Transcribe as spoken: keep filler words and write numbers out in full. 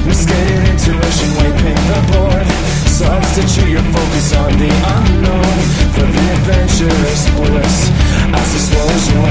Misguided intuition, weight pick the board. Substitute your focus on the unknown for the adventurous bliss. As the slows you